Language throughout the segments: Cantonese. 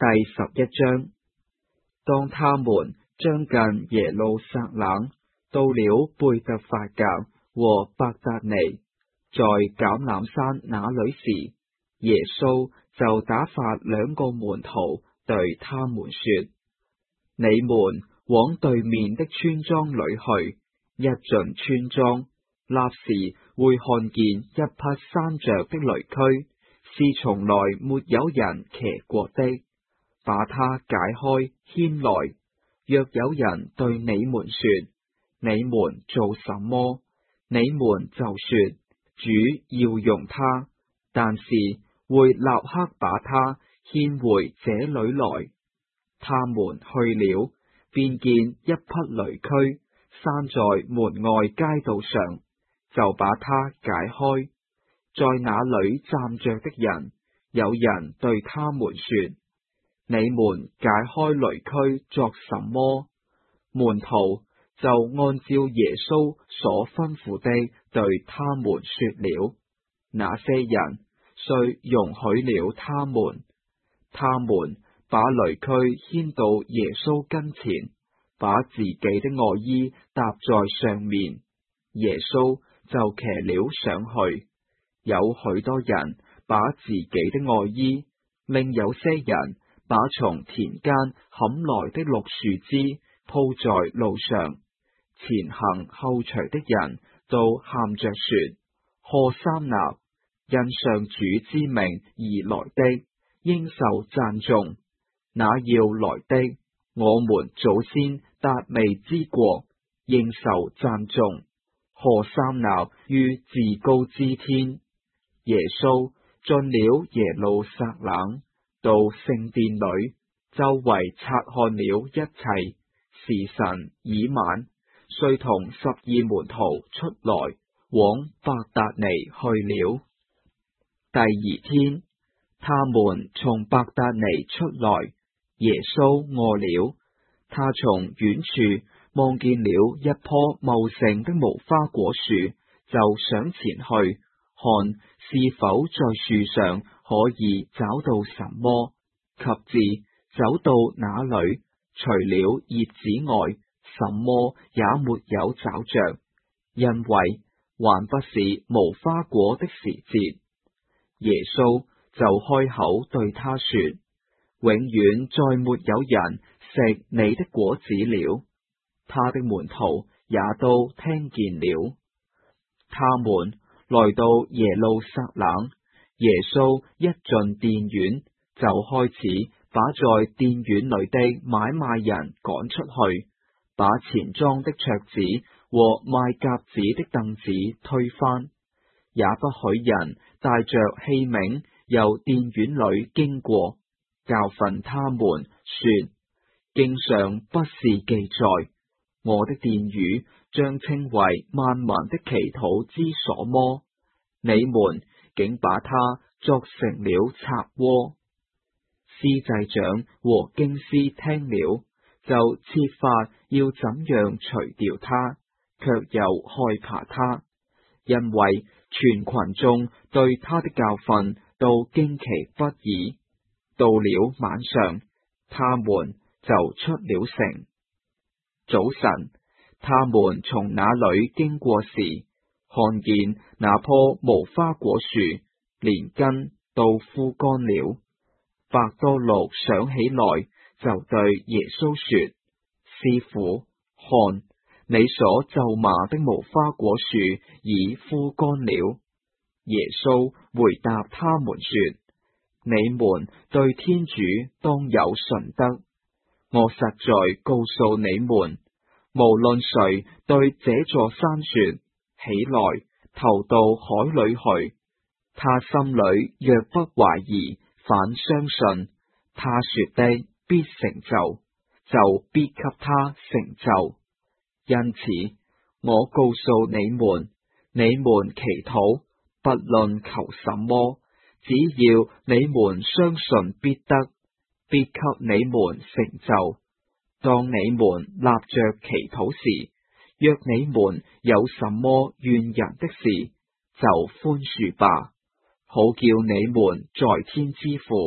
第11章。當他們將近耶路撒冷，到了貝特法格和伯達尼，在橄欖山那裏時，耶穌就打發兩個門徒對他們說：你們往對面的村莊裏去，一進村莊，立時會看見一匹拴着的驢駒，是從來沒有人騎過的，把它解開牽來。若有人對你們說：你們做什麼？你們就說：主要用它，但是會立刻把它牽回這裏來。他們去了，便見一匹驢駒拴在門外街道上，就把它解開。在那裏站着的人，有人對他們說：你們解開驢駒作什麼？門徒就按照耶穌所吩咐的對他們說了。那些人遂容許了他們。他們把驢駒牽到耶穌跟前，把自己的外衣搭在上面，耶穌就騎了上去。有許多人把自己的外衣，另有些人把從田間砍來的綠樹枝鋪在路上。前行後隨的人都喊着說：何塞那，因上主之名而來的，應受讚頌。那要來的，我們祖先達味之國，應受讚頌。何塞那於至高之天。耶穌進了耶路撒冷，到聖殿裏，周圍察看了一切。時辰已晚，遂同12門徒出來，往伯達尼去了。第二天，他們從伯達尼出來，耶穌餓了。他從遠處望見了一棵茂盛的無花果樹，就上前去，看是否在樹上可以找到什麼。及至走到那裏，除了葉子外，什麼也沒有找着，因為還不是無花果的時節。耶穌就開口對他說：永遠再沒有人食你的果子了。他的門徒也都聽見了。他們來到耶路撒冷，耶穌一進殿院，就開始把在殿院裏的買賣人趕出去，把錢莊的桌子和賣鴿子的凳子推翻，也不許人帶着器皿由殿院裏經過，教訓他們說：經上不是記載，我的殿宇將稱為萬民的祈禱之所麼？你們竟把它作成了賊窩。司祭長和經師聽了，就設法要怎樣除掉他，卻又害怕他，因為全群眾對他的教訓都驚奇不已。到了晚上，他們就出了城。早晨，他們從那裏經過時，看見那棵無花果樹連根都枯乾了。伯多祿想起來，就對耶穌說：師傅，看，你所咒罵的無花果樹已枯乾了。耶穌回答他們說：你們對天主當有信德。我實在告訴你們，無論誰對這座山說：起來，投到海裏去，他心裏若不懷疑，反相信他說的必成就，就必給他成就。因此，我告訴你們，你們祈禱，不論求什麼，只要你們相信必得，必給你們成就。當你們立着祈禱時，若你們有什麼怨人的事，就寬恕吧，好叫你們在天之父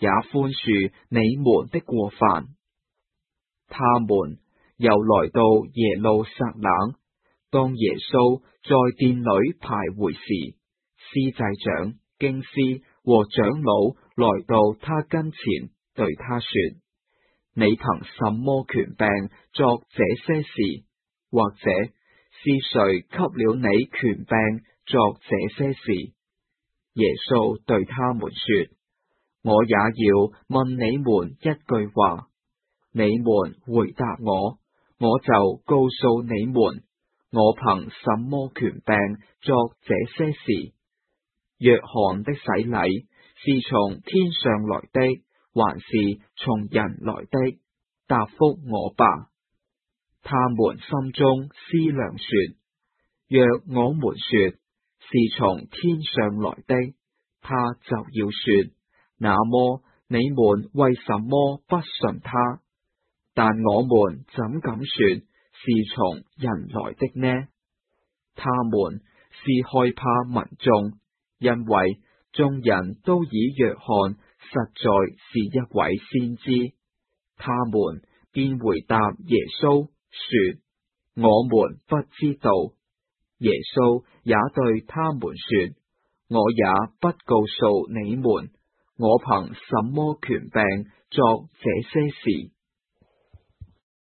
也寬恕你們的過犯。他們又來到耶路撒冷，當耶穌在殿裏徘徊時，司祭長、經師和長老來到他跟前，對他說：你憑什麼權柄作這些事？或者是誰給了你權柄作這些事？耶穌對他們說：我也要問你們一句話，你們回答我，我就告訴你們，我憑什麼權柄作這些事？約翰的洗禮是從天上來的，還是從人來的？答覆我吧。他們心中思量說：若我們說是從天上來的，他就要說：那麼你們為什麼不信他？但我們怎敢說是從人來的呢？他們是害怕民眾，因為眾人都以約翰實在是一位先知。他們便回答耶穌說：我們不知道。耶穌也對他們說：我也不告訴你們，我憑什麼權柄作這些事。